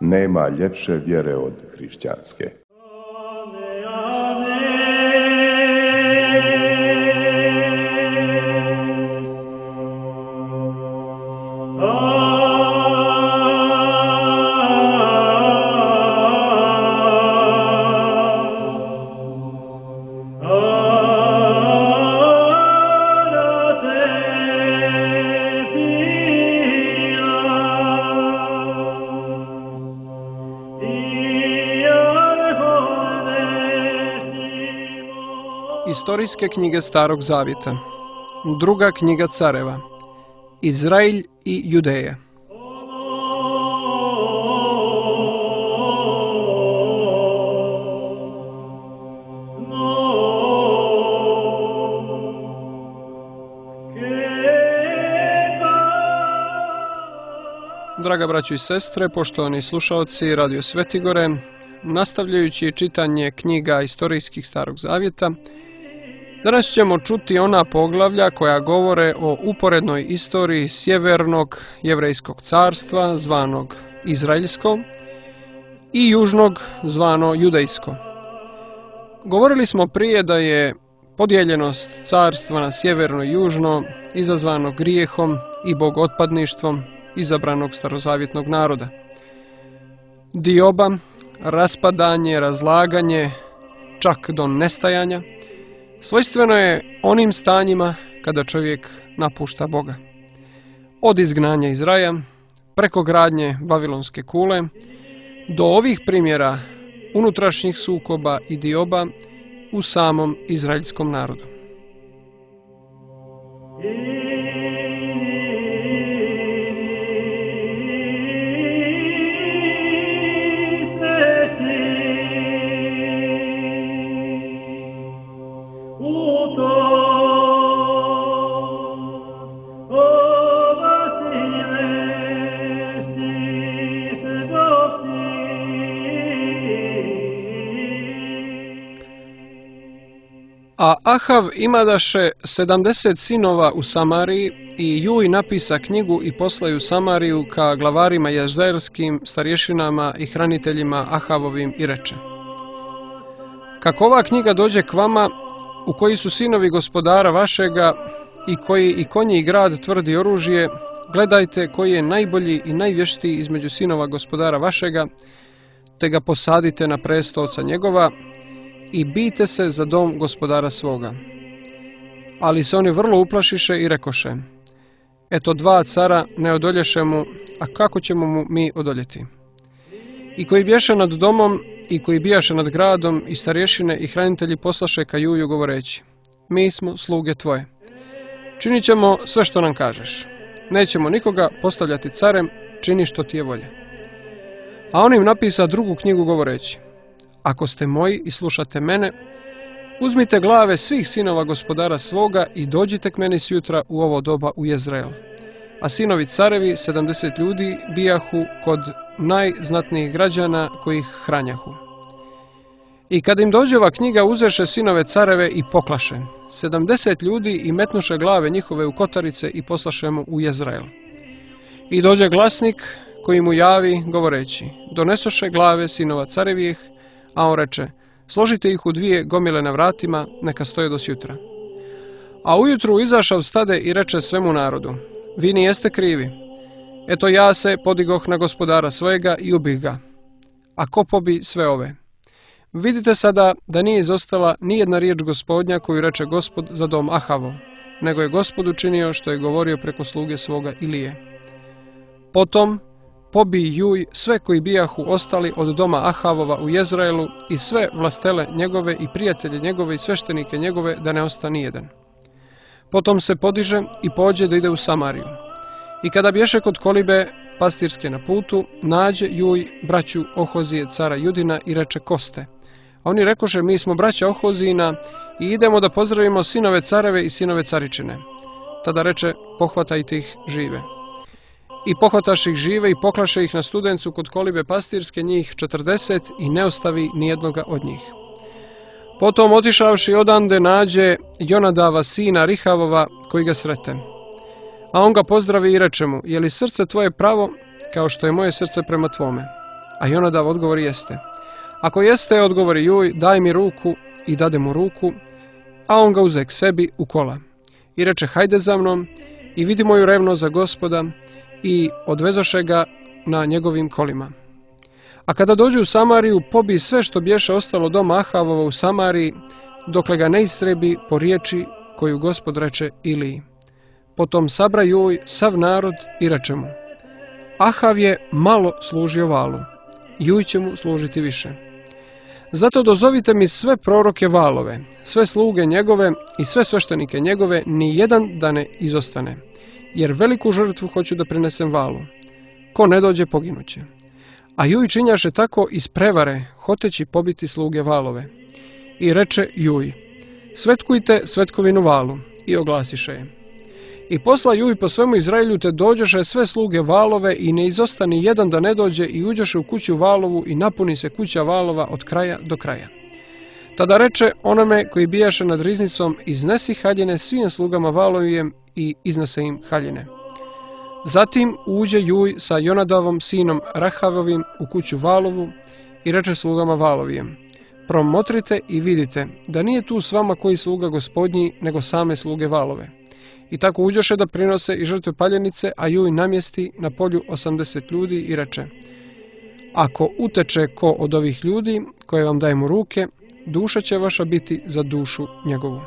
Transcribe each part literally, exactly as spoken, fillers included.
nema ljepše vjere od hrišćanske. Istorijske knjige Starog Zavjeta. Druga knjiga Careva. Izrailj i Judeja. Draga braćo i sestre, poštovani slušaoci Radio Svetigore, nastavljajući čitanje knjiga istorijskih Starog Zavjeta, danas ćemo čuti ona poglavlja koja govore o uporednoj istoriji sjevernog jevrejskog carstva, zvanog Izraeljsko, i južnog, zvano Judejsko. Govorili smo prije da je podijeljenost carstva na sjeverno i južno izazvano grijehom i bogotpadništvom izabranog starozavjetnog naroda. Dioba, raspadanje, razlaganje, čak do nestajanja, svojstveno je onim stanjima kada čovjek napušta Boga. Od izgnanja iz raja, preko gradnje Vavilonske kule, do ovih primjera unutrašnjih sukoba i dioba u samom izraelskom narodu. A Ahav imadaše sedamdeset sinova u Samariji i Juj napisa knjigu i poslaju Samariju ka glavarima jezreelskim, starješinama i hraniteljima Ahavovim i reče: Kako ova knjiga dođe k vama, u koji su sinovi gospodara vašega i koji i konji i grad tvrdi oružje, gledajte koji je najbolji i najvještiji između sinova gospodara vašega, te ga posadite na presto oca njegova, i bijte se za dom gospodara svoga. Ali se oni vrlo uplašiše i rekoše: Eto, dva cara ne odolješe mu, a kako ćemo mu mi odoljeti? I koji bješe nad domom i koji bijaše nad gradom i starješine i hranitelji poslaše ka Juju govoreći: Mi smo sluge tvoje. Činit ćemo sve što nam kažeš. Nećemo nikoga postavljati carem, čini što ti je volja. A on im napisa drugu knjigu govoreći: Ako ste moji i slušate mene, uzmite glave svih sinova gospodara svoga i dođite k meni sjutra u ovo doba u Jezreel. A sinovi carevi, sedamdeset ljudi, bijahu kod najznatnijih građana koji ih hranjahu. I kad im dođe ova knjiga, uzeše sinove careve i poklaše sedamdeset ljudi i metnuše glave njihove u kotarice i poslaše mu u Jezreel. I dođe glasnik koji mu javi govoreći: Donesoše glave sinova carevijih, a on reče: Složite ih u dvije gomile na vratima, neka stoje do sjutra. A ujutru izašao stade i reče svemu narodu: Vi nijeste krivi. Eto, ja se podigoh na gospodara svojega i ubih ga. A ko pobi sve ove? Vidite sada da nije izostala ni jedna riječ gospodnja koju reče Gospod za dom Ahavov, nego je Gospod učinio što je govorio preko sluge svoga Ilije. Potom pobi Juj sve koji bijahu ostali od doma Ahavova u Jezraelu i sve vlastele njegove i prijatelje njegove i sveštenike njegove, da ne osta nijedan. Potom se podiže i pođe da ide u Samariju. I kada bješe kod kolibe pastirske na putu, nađe Juj braću Ohozije cara Judina i reče: Koste? A oni rekoše: Mi smo braća Ohozijina i idemo da pozdravimo sinove careve i sinove caričine. Tada reče: Pohvatajte ih žive. I pohvataš ih žive i poklaše ih na Studencu kod kolibe pastirske, njih četrdeset, i ne ostavi nijednoga od njih. Potom otišavši odande nađe Jonadava sina Rihavova koji ga srete. A on ga pozdravi i reče mu: Je li srce tvoje pravo kao što je moje srce prema tvome? A Jonadav odgovori jeste. Ako jeste, odgovori Juj, daj mi ruku, i dade mu ruku, a on ga uze k sebi u kola. I reče, hajde za mnom, i vidi moju revnost za Gospoda, i odvezoše ga na njegovim kolima. A kada dođu u Samariju, pobi sve što bješe ostalo doma Ahavova u Samariji, dokle ga ne istrebi po riječi koju Gospod reče Iliji. Potom sabra Juj sav narod i reče mu, Ahav je malo služio Valu, Juj će mu služiti više. Zato dozovite mi sve proroke Valove, sve sluge njegove i sve sveštenike njegove, ni jedan da ne izostane, jer veliku žrtvu hoću da prinesem Valu. Ko ne dođe, poginuće. A Juj činjaše tako iz prevare, hoteći pobiti sluge Valove. I reče Juj, svetkujte svetkovinu Valu, i oglasiše je. I posla Juj po svemu Izraelju, te dođeše sve sluge Valove i ne izostani jedan da ne dođe i uđeše u kuću Valovu i napuni se kuća Valova od kraja do kraja. Tada reče onome koji bijaše nad riznicom, iznesi haljine svim slugama Valovijem i iznese im haljine. Zatim uđe Juj sa Jonadavom sinom Rahavovim u kuću Valovu i reče slugama Valovijem, promotrite i vidite da nije tu s vama koji sluga Gospodnji, nego same sluge Valove. I tako uđoše da prinose i žrtve paljenice, a Juj namjesti na polju osamdeset ljudi i reče, ako uteče ko od ovih ljudi, koje vam dajem u ruke, duša će vaša biti za dušu njegovu.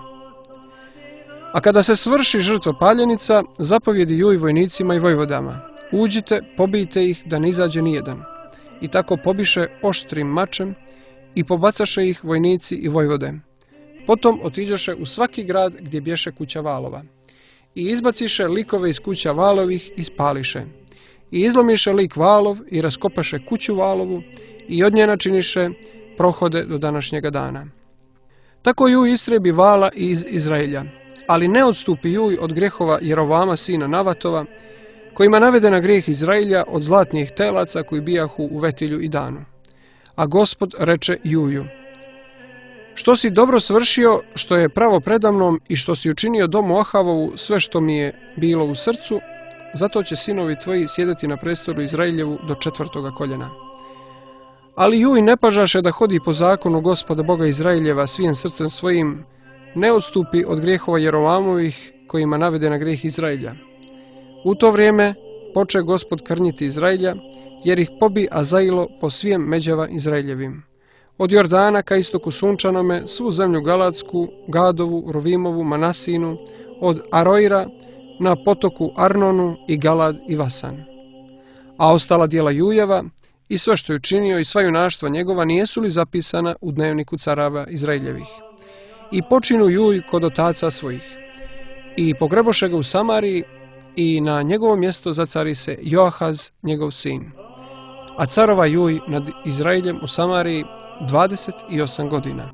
A kada se svrši žrtva paljenica, zapovjedi Juj vojnicima i vojvodama, uđite, pobijte ih da ne izađe nijedan. I tako pobiše oštrim mačem i pobacaše ih vojnici i vojvode. Potom otiđoše u svaki grad gdje bješe kuća Valova. I izbaciše likove iz kuća Valovih i spališe. I izlomiše lik Valov i raskopaše kuću Valovu i od nje načiniše prohode do današnjega dana. Tako Juj istrebi Vala iz Izraelja, ali ne odstupi Juj od grehova Jerovama sina Navatova, kojima navede na grijeh Izraelja od zlatnih telaca koji bijahu u Vetilju i Danu. A Gospod reče Juju, što si dobro svršio, što je pravo predamnom i što si učinio domu Ahavovu sve što mi je bilo u srcu, zato će sinovi tvoji sjedeti na prestolu Izraeljevu do četvrtoga koljena. Ali Juj ne pažaše da hodi po zakonu Gospoda Boga Izraeljeva svim srcem svojim, ne odstupi od grijehova Jerovamovih kojima navede na grijeh Izraelja. U to vrijeme poče Gospod krnjiti Izraelja, jer ih pobi Azailo po svijem međava Izraeljevim. Od Jordana ka istoku sunčanome, svu zemlju Galadsku, Gadovu, Rovimovu, Manasinu, od Aroira na potoku Arnonu i Galad i Vasan. A ostala djela Jujeva i sve što je učinio i sva junaštva njegova nijesu li zapisana u dnevniku carava Izraeljevih? I počinu Juj kod otaca svojih. I pogreboše ga u Samariji i na njegovo mjesto zacari se Joahaz, njegov sin. A carova Juj nad Izraeljem u Samariji dvadeset osam godina.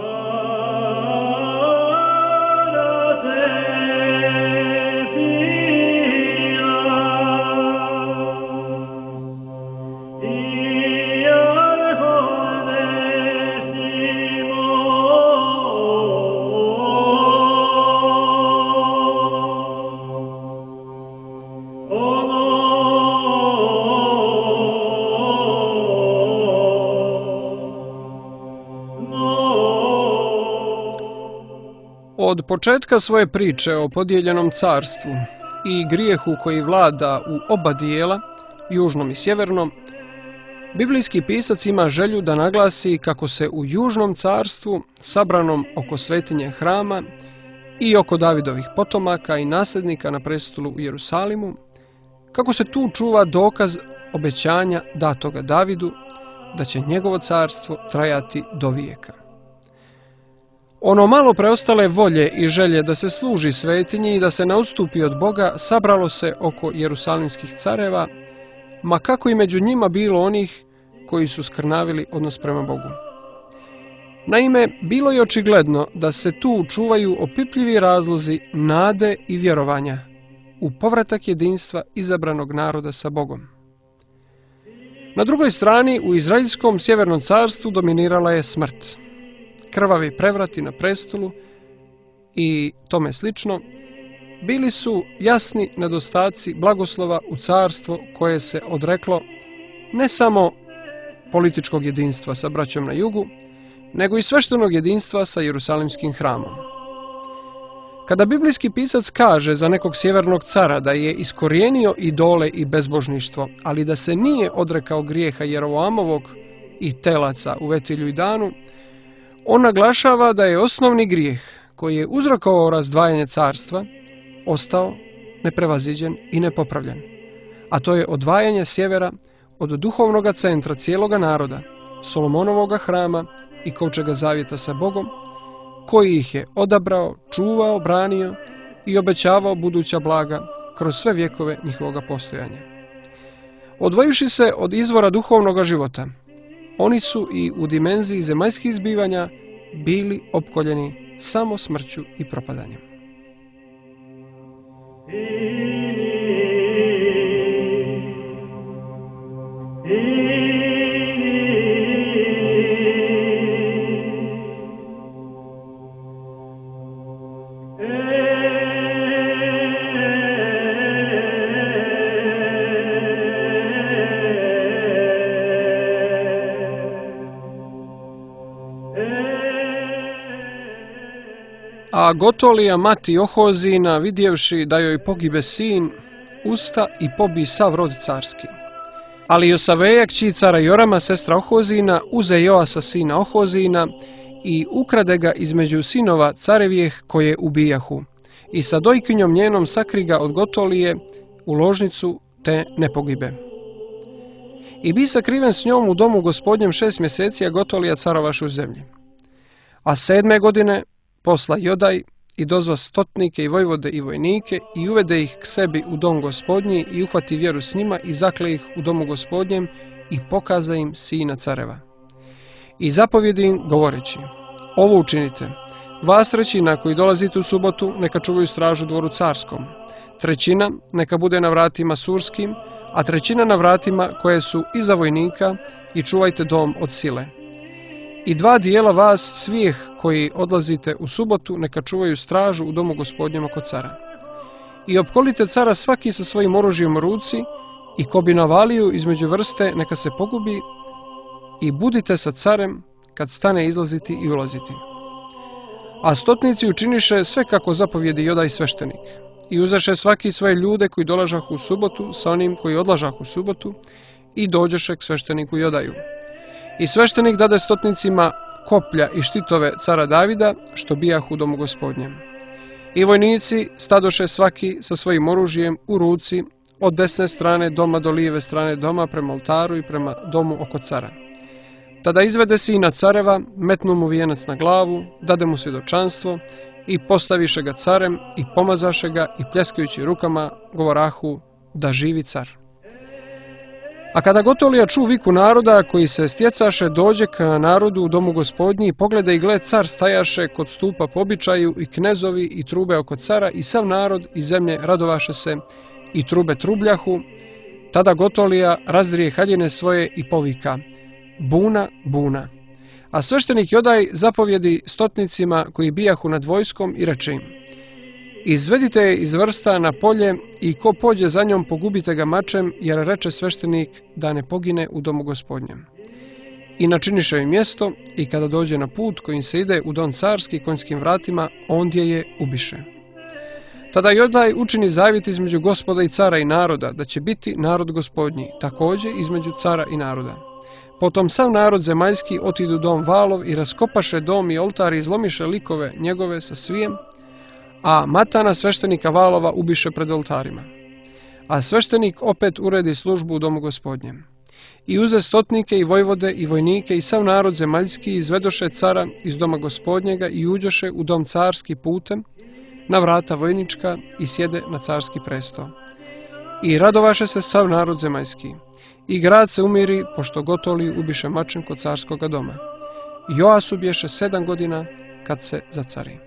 Od početka svoje priče o podijeljenom carstvu i grijehu koji vlada u oba dijela, južnom i sjevernom, biblijski pisac ima želju da naglasi kako se u južnom carstvu, sabranom oko svetinje hrama i oko Davidovih potomaka i nasljednika na prestolu u Jerusalimu, kako se tu čuva dokaz obećanja datoga Davidu da će njegovo carstvo trajati do vijeka. Ono malo preostale volje i želje da se služi svetinji i da se ne odstupi od Boga sabralo se oko jerusalimskih careva, ma kako i među njima bilo onih koji su skrnavili odnos prema Bogu. Naime, bilo je očigledno da se tu čuvaju opipljivi razlozi nade i vjerovanja u povratak jedinstva izabranog naroda sa Bogom. Na drugoj strani, u Izraelskom sjevernom carstvu dominirala je smrt. Krvavi prevrati na prestolu i tome slično, bili su jasni nedostaci blagoslova u carstvo koje se odreklo ne samo političkog jedinstva sa braćom na jugu, nego i sveštenog jedinstva sa Jerusalimskim hramom. Kada biblijski pisac kaže za nekog sjevernog cara da je iskorijenio idole i bezbožništvo, ali da se nije odrekao grijeha Jeroboamovog i telaca u Vetilju i Danu, on naglašava da je osnovni grijeh koji je uzrokovao razdvajanje carstva ostao neprevaziđen i nepopravljen, a to je odvajanje sjevera od duhovnog centra cijeloga naroda, Solomonovog hrama i kovčega zavjeta sa Bogom, koji ih je odabrao, čuvao, branio i obećavao buduća blaga kroz sve vjekove njihovoga postojanja. Odvojivši se od izvora duhovnog života, oni su i u dimenziji zemaljskih zbivanja bili opkoljeni samo smrću i propadanjem. A Gotolija, mati Ohozina, vidjevši da joj pogibe sin, usta i pobi sav rod carski. Ali Josaveja, kći cara Jorama, sestra Ohozina, uze Joasa sina Ohozina i ukrade ga između sinova carevijeh koje ubijahu. I sa dojkinjom njenom sakri ga od Gotolije u ložnicu te ne pogibe. I bi sakriven s njom u domu gospodnjem šest mjeseci, a Gotolija carovaše u zemlji. A sedme godine posla Jodaj i dozva stotnike i vojvode i vojnike i uvede ih k sebi u dom gospodnji i uhvati vjeru s njima i zakle ih u domu gospodnjem i pokaza im sina careva. I zapovjedi im govoreći: ovo učinite, vas trećina koji dolazite u subotu neka čuvaju stražu dvoru carskom, trećina neka bude na vratima surskim, a trećina na vratima koje su iza vojnika i čuvajte dom od sile. I dva dijela vas svih koji odlazite u subotu neka čuvaju stražu u domu gospodnjem oko cara. I opkolite cara svaki sa svojim oružjem u ruci i ko bi navaliju između vrste neka se pogubi i budite sa carem kad stane izlaziti i ulaziti. A stotnici učiniše sve kako zapovjedi Jodaj sveštenik. I uzeše svaki svoje ljude koji dolažahu u subotu sa onim koji odlažahu u subotu i dođeše k svešteniku Jodaju. I sveštenik dade stotnicima koplja i štitove cara Davida, što bijahu u domu gospodnjem. I vojnici stadoše svaki sa svojim oružjem u ruci od desne strane doma do lijeve strane doma prema oltaru i prema domu oko cara. Tada izvede sina careva, metnu mu vijenac na glavu, dade mu svjedočanstvo i postaviše ga carem i pomazaše ga i pljeskajući rukama govorahu da živi car. A kada Gotolija ču viku naroda koji se stjecaše, dođe ka narodu u domu gospodnji i pogleda i gled car stajaše kod stupa po običaju i knezovi i trube oko cara i sav narod iz zemlje radovaše se i trube trubljahu. Tada Gotolija razdrije haljine svoje i povika: buna, buna. A sveštenik Jodaj zapovjedi stotnicima koji bijahu nad vojskom i reče im: izvedite je iz vrsta na polje i ko pođe za njom pogubite ga mačem, jer reče sveštenik da ne pogine u domu gospodnjem. I načiniše im mjesto i kada dođe na put kojim se ide u dom carski konjskim vratima, ondje je ubiše. Tada Jodaj učini zavjet između gospoda i cara i naroda, da će biti narod gospodnji, također između cara i naroda. Potom sav narod zemaljski otidu dom Valov i raskopaše dom i oltar i izlomiše likove njegove sa svijem, a Matana sveštenika Valova ubiše pred oltarima. A sveštenik opet uredi službu u domu gospodnjem. I uze stotnike i vojvode i vojnike i sav narod zemaljski izvedoše cara iz doma gospodnjega i uđoše u dom carski putem, na vrata vojnička i sjede na carski presto. I radovaše se sav narod zemaljski. I grad se umiri, pošto Gotoliju ubiše mačem kod carskoga doma. Joas ubješe sedam godina kad se zacari.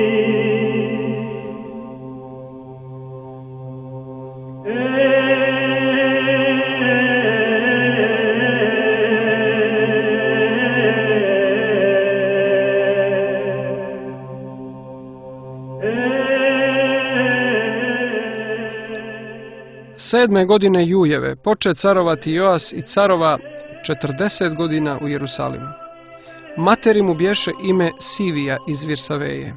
Hey Sedme godine Jujeve poče carovati Joas i carova četrdeset godina u Jerusalimu. Materi mu bješe ime Sivija iz Virsaveje.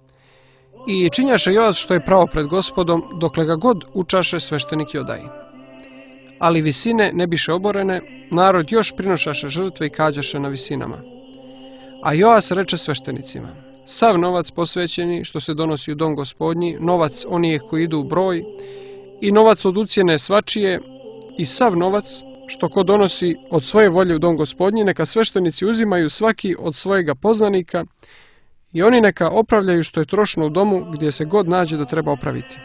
I činjaše Joas što je pravo pred Gospodom, dokle ga god učaše sveštenik Jodaj. Ali visine ne biše oborene, narod još prinošaše žrtve i kađaše na visinama. A Joas reče sveštenicima: sav novac posvećeni što se donosi u dom Gospodnji, novac onih koji idu u broj, i novac od ucijene svačije, i sav novac što ko donosi od svoje volje u dom Gospodnji, neka sveštenici uzimaju svaki od svojega poznanika, i oni neka opravljaju što je trošno u domu gdje se god nađe da treba opraviti.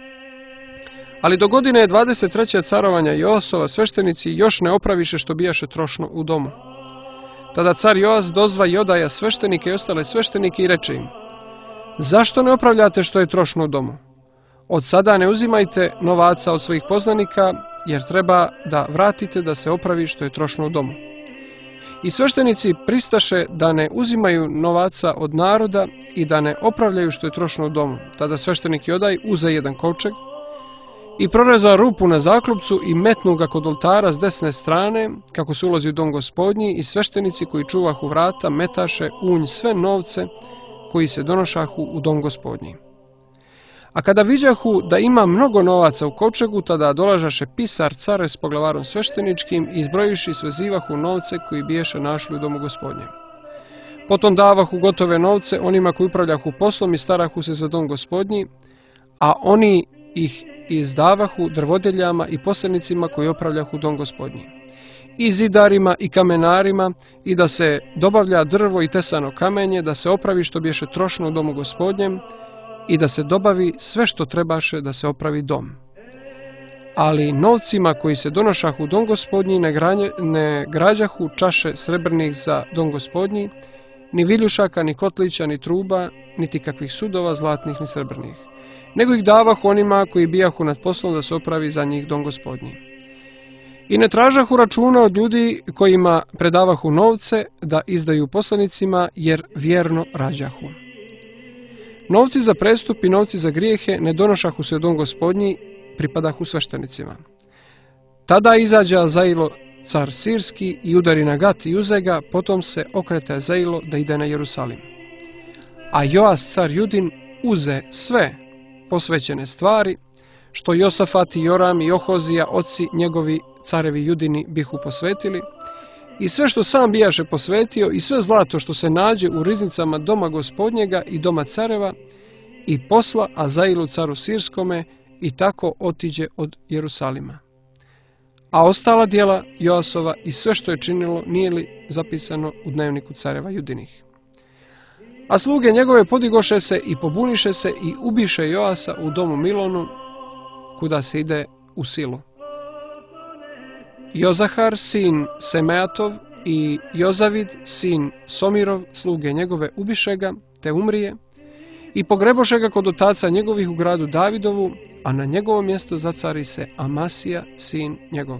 Ali do godine dvadeset treće carovanja Joasova sveštenici još ne opraviše što bijaše trošno u domu. Tada car Joas dozva Jodaja sveštenike i ostale sveštenike i reče im: zašto ne opravljate što je trošno u domu? Od sada ne uzimajte novaca od svojih poznanika, jer treba da vratite da se opravi što je trošno u domu. I sveštenici pristaše da ne uzimaju novaca od naroda i da ne opravljaju što je trošno u domu. Tada sveštenik Jodaj uze jedan kovčeg i prorezao rupu na zaklupcu i metnu ga kod oltara s desne strane, kako se ulazi u dom Gospodnji, i sveštenici koji čuvahu vrata metaše unj sve novce koji se donošahu u dom Gospodnji. A kada viđahu da ima mnogo novaca u kovčegu, tada dolažaše pisar care s poglavarom svešteničkim i izbrojiši svezivahu novce koji biješe našli u domu Gospodnjem. Potom davahu gotove novce onima koji upravljahu poslom i starahu se za dom Gospodnji, a oni ih izdavahu drvodeljama i poslenicima koji opravljahu dom Gospodnji, i zidarima i kamenarima, i da se dobavlja drvo i tesano kamenje, da se opravi što biješe trošno u domu Gospodnjem, i da se dobavi sve što trebaše da se opravi dom. Ali novcima koji se donošahu u dom Gospodnji ne, granje, ne građahu čaše srebrnih za dom Gospodnji, ni viljušaka, ni kotlića, ni truba, niti kakvih sudova zlatnih ni srebrnih, nego ih davahu onima koji bijahu nad poslom da se opravi za njih dom Gospodnji. I ne tražahu računa od ljudi kojima predavahu novce da izdaju poslanicima, jer vjerno rađahu. Novci za prestup i novci za grijehe ne donošahu se u dom Gospodnji, pripadahu sveštenicima. Tada izađe Azailo car Sirski i udari na Gat i uze ga, potom se okrete Azailo da ide na Jerusalim. A Joas car Judin uze sve posvećene stvari, što Josafat i Joram i Ohozija, oci njegovi carevi Judini, bihu posvetili, i sve što sam bijaše posvetio, i sve zlato što se nađe u riznicama doma Gospodnjega i doma careva, i posla Azailu caru Sirskome, i tako otiđe od Jerusalima. A ostala djela Joasova i sve što je činilo nije li zapisano u dnevniku careva Judinih? A sluge njegove podigoše se i pobuniše se i ubiše Joasa u domu Milonu, kuda se ide u silu. Jozahar, sin Semeatov, i Jozavid, sin Somirov, sluge njegove, ubiše ga, te umrije, i pogreboše ga kod otaca njegovih u gradu Davidovu, a na njegovo mjesto zacari se Amasija, sin njegov.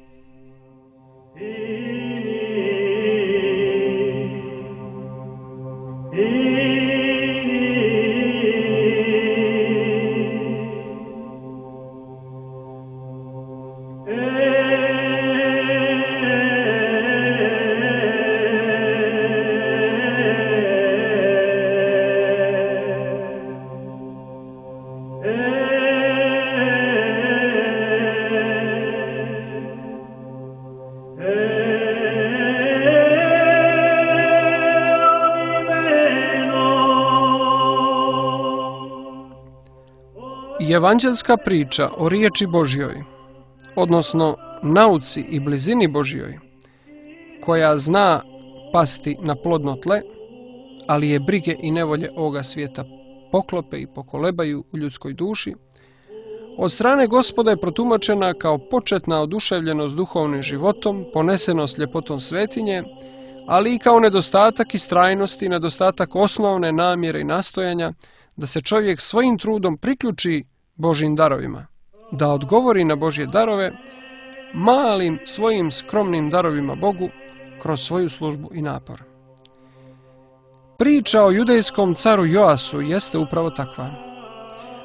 Evanđelska priča o riječi Božjoj, odnosno nauci i blizini Božjoj, koja zna pasti na plodno tle, ali je brige i nevolje ovoga svijeta poklope i pokolebaju u ljudskoj duši, od strane Gospoda je protumačena kao početna oduševljenost duhovnim životom, ponesenost ljepotom svetinje, ali i kao nedostatak istrajnosti, nedostatak osnovne namjere i nastojanja da se čovjek svojim trudom priključi Božjim darovima, da odgovori na Božje darove malim svojim skromnim darovima Bogu kroz svoju službu i napor. Priča o judejskom caru Joasu jeste upravo takva.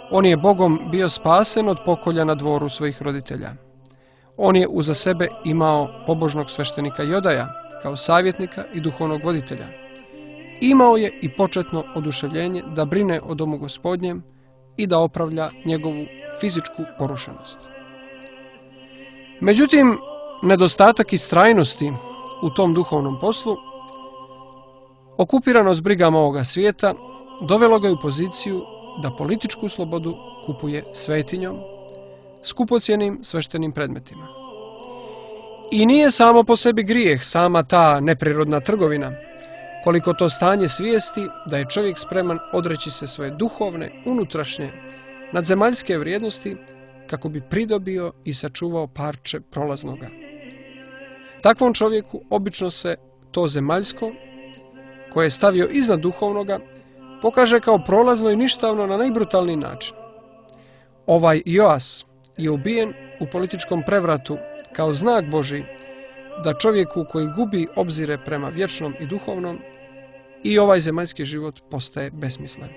On je Bogom bio spasen od pokolja na dvoru svojih roditelja. On je uza sebe imao pobožnog sveštenika Jodaja kao savjetnika i duhovnog voditelja. Imao je i početno oduševljenje da brine o domu Gospodnjem i da opravlja njegovu fizičku porušenost. Međutim, nedostatak istrajnosti u tom duhovnom poslu, okupiranost brigama ovoga svijeta, dovelo ga u poziciju da političku slobodu kupuje svetinjom, skupocjenim sveštenim predmetima. I nije samo po sebi grijeh sama ta neprirodna trgovina, koliko to stanje svijesti da je čovjek spreman odreći se svoje duhovne, unutrašnje, nadzemaljske vrijednosti kako bi pridobio i sačuvao parče prolaznoga. Takvom čovjeku obično se to zemaljsko, koje je stavio iznad duhovnoga, pokaže kao prolazno i ništavno na najbrutalniji način. Ovaj Joas je ubijen u političkom prevratu kao znak Božji da čovjeku koji gubi obzire prema vječnom i duhovnom i ovaj zemaljski život postaje besmislen.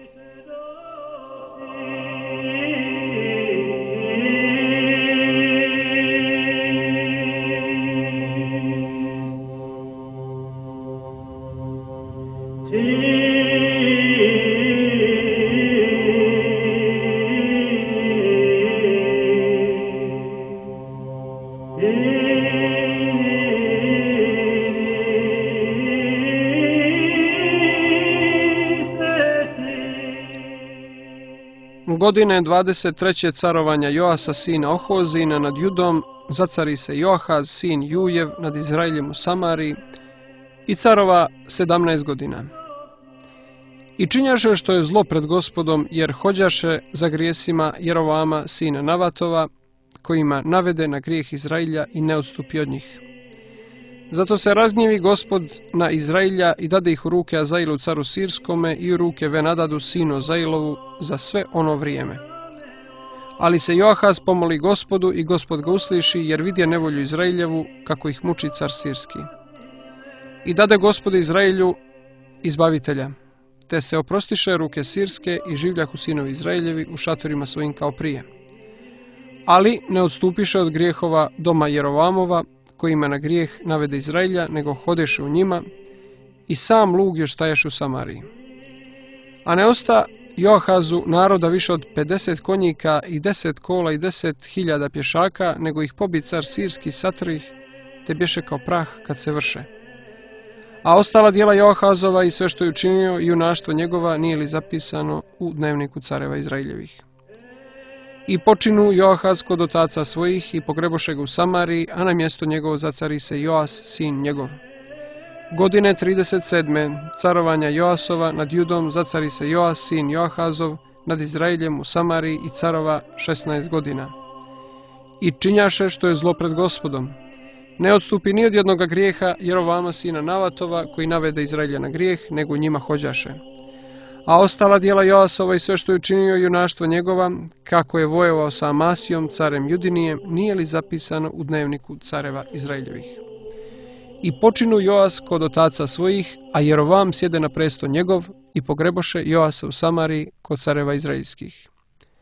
Godine dvadeset treće carovanja Joasa sina Ohozina nad Judom zacari se Joahaz sin Jujev nad Izraeljem u Samariji i carova sedamnaest godina. I činjaše što je zlo pred Gospodom, jer hođaše za grijesima Jerovama sina Navatova, kojima navede na grijeh Izraelja i ne odstupi od njih. Zato se razgnjevi Gospod na Izraelja i dade ih u ruke Azailu caru Sirskome i u ruke Venadadu sinu Azailovu za sve ono vrijeme. Ali se Joahaz pomoli Gospodu i Gospod ga usliši, jer vidje nevolju Izraeljevu kako ih muči car Sirski. I dade Gospodu Izraelju izbavitelja, te se oprostiše ruke Sirske i življahu sinovi Izraeljevi u šatorima svojim kao prije. Ali ne odstupiše od grijehova doma Jerovamova, kojima na grijeh navede Izraelja, nego hodeše u njima, i sam lug još stajaše u Samariji. A ne osta Joahazu naroda više od pedeset konjika i deset kola i deset hiljada pješaka, nego ih pobi car Sirski satrih, te bješe kao prah kad se vrše. A ostala djela Joahazova i sve što je učinio i junaštvo njegova nije li zapisano u dnevniku careva Izraeljevih. I počinu Joahaz kod otaca svojih i pogreboše ga u Samariji, a na mjesto njegovo zacari se Joas, sin njegov. Godine trideset sedme carovanja Joasova nad Judom zacari se Joas, sin Joahazov, nad Izraeljem u Samariji i carova šesnaest godina. I činjaše što je zlo pred Gospodom. Ne odstupi ni od jednoga grijeha Jerovama sina Navatova, koji navede Izraelja na grijeh, nego njima hođaše. A ostala djela Joasova i sve što je učinio junaštvo njegova, kako je vojevao sa Amasijom, carem Judinijem, nije li zapisano u dnevniku careva Izraeljevih. I počinu Joas kod otaca svojih, a Jerovam sjede na presto njegov, i pogreboše Joasa u Samariji kod careva Izraeljskih.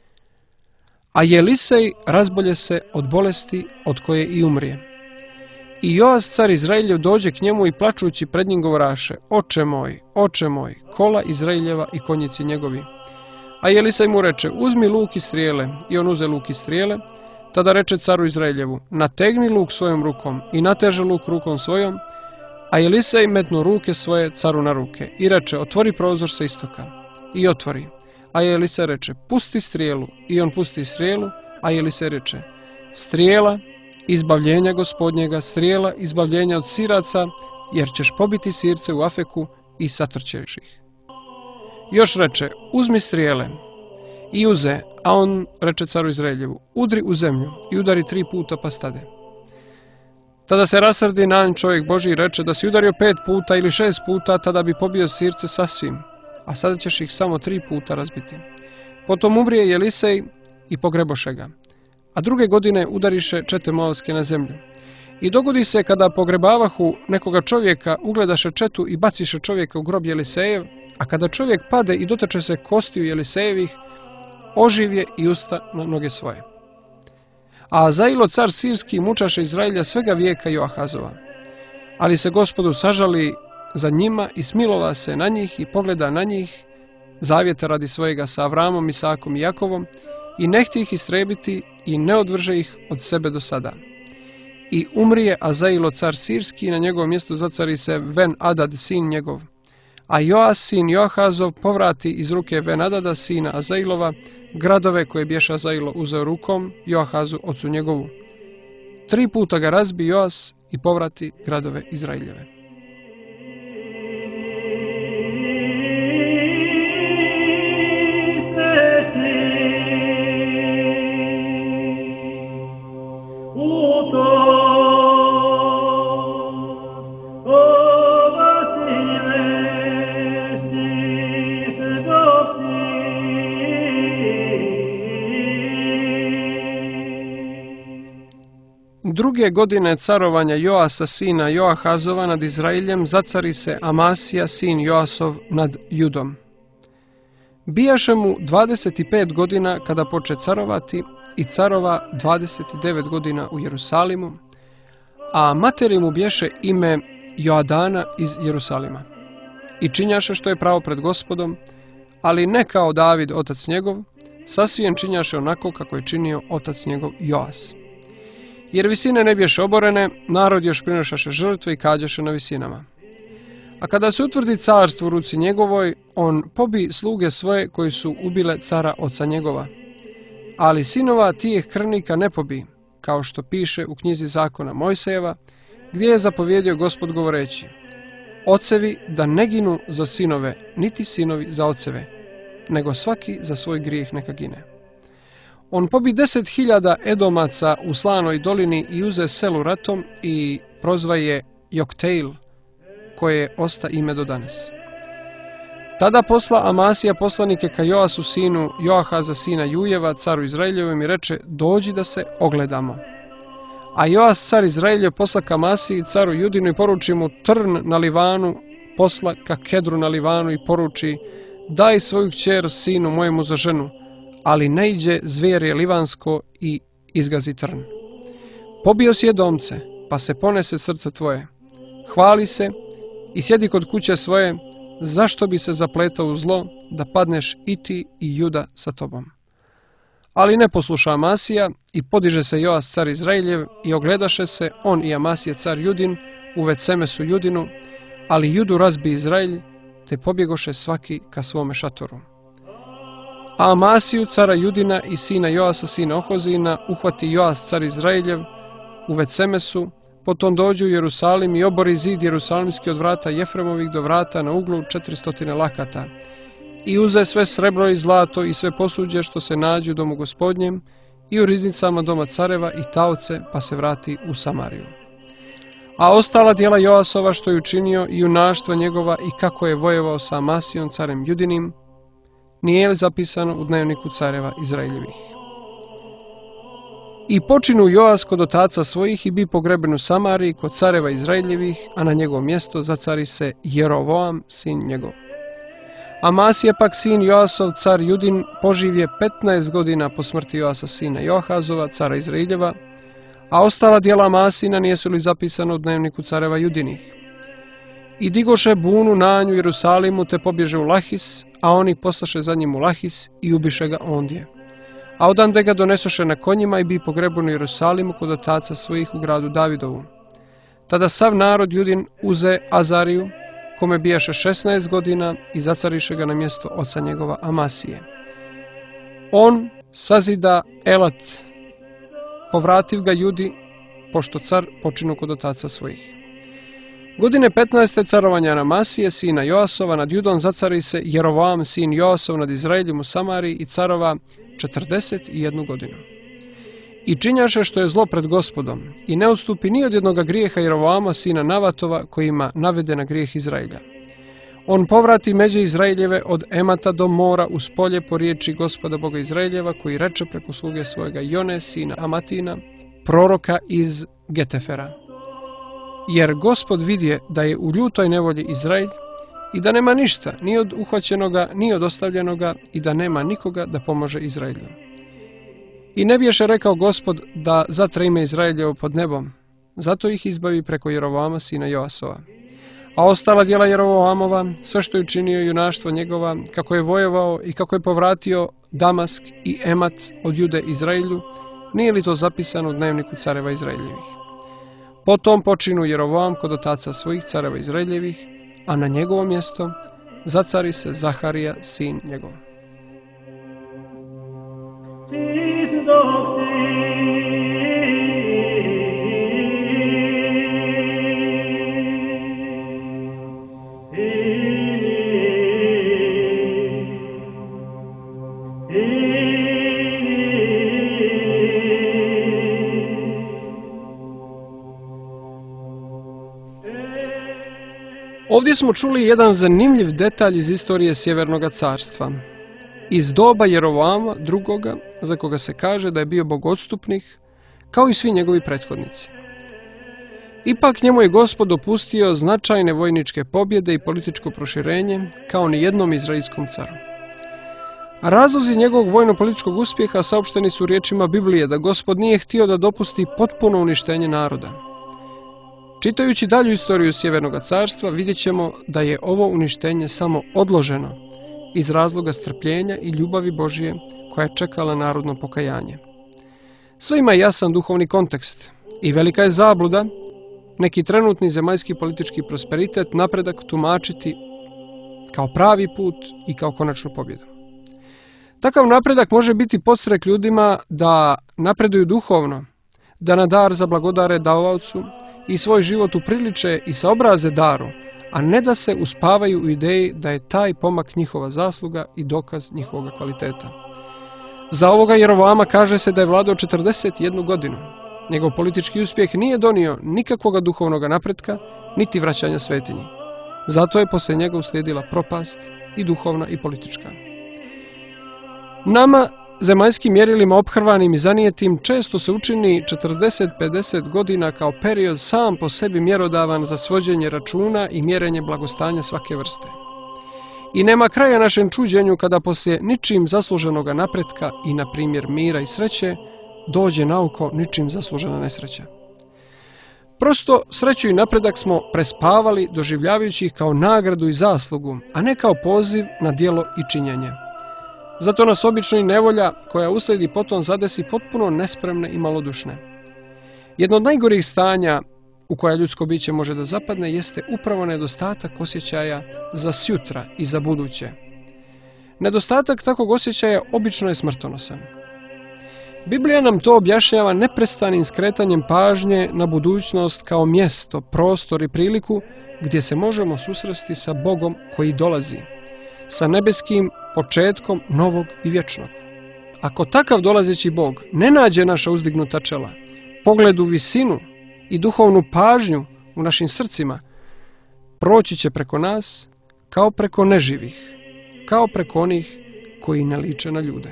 A Jelisej razbolje se od bolesti od koje i umrije. I Joas car Izraeljev dođe k njemu i plačući pred njim govoraše: Oče moj, oče moj, kola Izraeljeva i konjici njegovi. A Jelisej mu reče: Uzmi luk i strijele. I on uze luk i strijele. Tada reče caru Izraeljevu: Nategni luk svojom rukom. I nateže luk rukom svojom. A Jelisej metnu ruke svoje caru na ruke i reče: Otvori prozor sa istoka. I otvori. A Jelisej reče: Pusti strijelu. I on pusti strijelu. A Jelisej reče: Strijela izbavljenja Gospodnjega, strijela izbavljenja od Siraca, jer ćeš pobiti Sirce u Afeku i satrćeš ih. Još reče: Uzmi strijele. I uze, a on reče caru Izraeljevu: Udri u zemlju i udari tri puta pa stade. Tada se rasrdi Nan čovjek Božji i reče: Da si udario pet puta ili šest puta, tada bi pobio Sirce sasvim, a sada ćeš ih samo tri puta razbiti. Potom umrije Jelisej i pogreboše ga. A druge godine udariše čete Moavske na zemlju. I dogodi se kada pogrebavahu nekoga čovjeka, ugledaše četu i baciše čovjeka u grob Jelisejev, a kada čovjek pade i dotače se kostiju Jelisejevih, oživje i usta na noge svoje. A Azailo, car sirski, mučaše Izraelja svega vijeka Joahazova. Ali se Gospodu sažali za njima i smilova se na njih i pogleda na njih, zavjeta radi svojega sa Avramom, Isakom i Jakovom, i ne htih istrebiti i ne odvrže ih od sebe do sada. I umrije Azailo, car sirski, i na njegovom mjestu zacari se Ben Adad, sin njegov. A Joas, sin Joahazov, povrati iz ruke Ben Adada, sina Azailova, gradove koje bješe Azailo uzeo rukom Joahazu, ocu njegovu. Tri puta ga razbi Joas i povrati gradove Izraeljeve. Druge godine carovanja Joasa, sina Joahazova, nad Izraeljem zacari se Amasija, sin Joasov, nad Judom. Bijaše mu dvadeset pet godina kada poče carovati i carova dvadeset devet godina u Jerusalimu, a materi mu bješe ime Joadana iz Jerusalima. I činjaše što je pravo pred Gospodom, ali ne kao David, otac njegov, sasvim činjaše onako kako je činio otac njegov Joas. Jer visine ne bješe oborene, narod još prinošaše žrtve i kađaše na visinama. A kada se utvrdi carstvo u ruci njegovoj, on pobi sluge svoje koji su ubile cara oca njegova. Ali sinova tijeh krvnika ne pobi, kao što piše u knjizi zakona Mojsejeva, gdje je zapovjedio Gospod govoreći: ocevi da ne ginu za sinove, niti sinovi za oceve, nego svaki za svoj grijeh neka gine. On pobi deset hiljada Edomaca u Slanoj dolini i uze selu ratom i prozva je Jokteil, koje osta ime do danas. Tada posla Amasija poslanike ka Joasu, sinu Joahaza, sina Jujeva, caru Izraeljevom, i reče: dođi da se ogledamo. A Joas, car Izraeljev, posla ka Amasiji, caru Judinu, i poruči mu trn na Livanu, posla ka Kedru na Livanu i poruči: daj svoju kćer sinu mojemu za ženu, ali ne iđe zvijerje livansko i izgazi trn. Pobio si Edomce, pa se ponese srce tvoje. Hvali se i sjedi kod kuće svoje, zašto bi se zapletao u zlo, da padneš i ti i Juda sa tobom. Ali ne posluša Amasija, i podiže se Joas, car Izraeljev, i ogledaše se on i Amasija, car Judin, u Vetsemesu Judinu, ali Judu razbi Izraelj, te pobjegoše svaki ka svome šatoru. A Amasiju, cara Judina, i sina Joasa, sina Ohozina, uhvati Joas, car Izraeljev, u Vetsemesu, potom dođu u Jerusalim i obori zid jerusalimski od vrata Jefremovih do vrata na uglu četiristotine lakata, i uze sve srebro i zlato i sve posuđe što se nađu u domu Gospodnjem i u riznicama doma careva i taoce, pa se vrati u Samariju. A ostala djela Joasova što je učinio i junaštva njegova i kako je vojevao sa Amasijom, carem Judinim, nije li zapisano u dnevniku careva Izraeljevih. I počinu Joas kod otaca svojih i bi pogreben u Samariji kod careva Izraeljevih, a na njegovo mjesto zacari se Jerovoam, sin njegov. Amasija pak, sin Joasov, car Judin, poživje petnaest godina po smrti Joasa, sina Joahazova, cara Izraeljeva, a ostala djela Amasina nijesu li zapisano u dnevniku careva Judinih. I digoše bunu na nju Jerusalimu, te pobježe u Lahis, a oni poslaše za njim u Lahis i ubiše ga ondje. A odande ga donesoše na konjima i bi pogreban u Jerusalimu kod otaca svojih u gradu Davidovu. Tada sav narod Judin uze Azariju, kome bijaše šesnaest godina, i zacariše ga na mjesto oca njegova Amasije. On sazida Elat, povrativ ga Judi, pošto car počinu kod otaca svojih. Godine petnaeste carovanja Amasije, sina Joasova, nad Judom zacari se Jerovoam, sin Joasov, nad Izraeljem u Samariji, i carova četrdeset jednu godinu. I činjaše što je zlo pred Gospodom, i ne odstupi ni od jednoga grijeha Jerovoama, sina Navatova, koji ima navede na grijeh Izraelja. On povrati međe Izraeljeve od Emata do mora uz polje po riječi Gospoda Boga Izraeljeva, koji reče preko sluge svojega Jone, sina Amatina, proroka iz Getefera. Jer Gospod vidje da je u ljutoj nevolji Izraelj, i da nema ništa, ni od uhvaćenoga, ni od ostavljenoga, i da nema nikoga da pomože Izraelju. I ne biješe rekao Gospod da zatre ime Izraeljevo pod nebom, zato ih izbavi preko Jerovoama sina Joasova. A ostala djela Jerovoamova, sve što je učinio junaštvo njegova, kako je vojevao i kako je povratio Damask i Emat od Jude Izraelju, nije li to zapisano u dnevniku careva Izraeljevih? Potom počinu Jerovoam kod otaca svojih careva Izraeljevih, a na njegovo mjesto zacari se Zaharija, sin njegov. Ovdje smo čuli jedan zanimljiv detalj iz istorije Sjevernog carstva. Iz doba Jerovoama drugoga, za koga se kaže da je bio bogodstupnik, kao i svi njegovi prethodnici. Ipak njemu je Gospod dopustio značajne vojničke pobjede i političko proširenje, kao ni jednom izraelskom caru. Razlozi njegovog vojno-političkog uspjeha saopšteni su riječima Biblije da Gospod nije htio da dopusti potpuno uništenje naroda. Čitajući dalju istoriju Sjevernog carstva, vidjet ćemo da je ovo uništenje samo odloženo iz razloga strpljenja i ljubavi Božije koja je čekala narodno pokajanje. Sve ima jasan duhovni kontekst i velika je zabluda neki trenutni zemaljski politički prosperitet, napredak tumačiti kao pravi put i kao konačnu pobjedu. Takav napredak može biti podstrek ljudima da napreduju duhovno, da na dar za blagodare davaocu i svoj život upriliče i saobraze daru, a ne da se uspavaju u ideji da je taj pomak njihova zasluga i dokaz njihovog kvaliteta. Za ovoga Jerovoama kaže se da je vladao četrdeset jednu godinu. Njegov politički uspjeh nije donio nikakvog duhovnog napretka, niti vraćanja svetinji. Zato je poslije njega uslijedila propast i duhovna i politička. Nama, zemaljskim mjerilima ophrvanim i zanijetim, često se učini četrdeset do pedeset godina kao period sam po sebi mjerodavan za svođenje računa i mjerenje blagostanja svake vrste. I nema kraja našem čuđenju kada poslije ničim zasluženoga napretka i, na primjer, mira i sreće, dođe na oko ničim zaslužena nesreća. Prosto, sreću i napredak smo prespavali, doživljavajući ih kao nagradu i zaslugu, a ne kao poziv na djelo i činjenje. Zato nas obično i nevolja koja uslijedi potom zadesi potpuno nespremne i malodušne. Jedno od najgorih stanja u koja ljudsko biće može da zapadne jeste upravo nedostatak osjećaja za sjutra i za buduće. Nedostatak takvog osjećaja obično je smrtonosan. Biblija nam to objašnjava neprestanim skretanjem pažnje na budućnost kao mjesto, prostor i priliku gdje se možemo susresti sa Bogom koji dolazi, sa nebeskim početkom novog i vječnog. Ako takav dolazeći Bog ne nađe naša uzdignuta čela, pogled u visinu i duhovnu pažnju u našim srcima, proći će preko nas kao preko neživih, kao preko onih koji ne liče na ljude.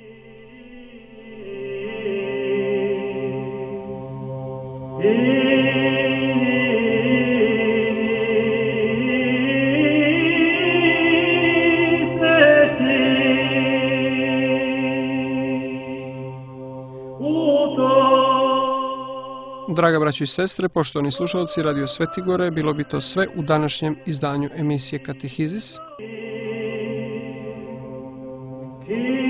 Draga braćo i sestre, poštovani slušalci Radio Svetigore, bilo bi to sve u današnjem izdanju emisije Katehizis.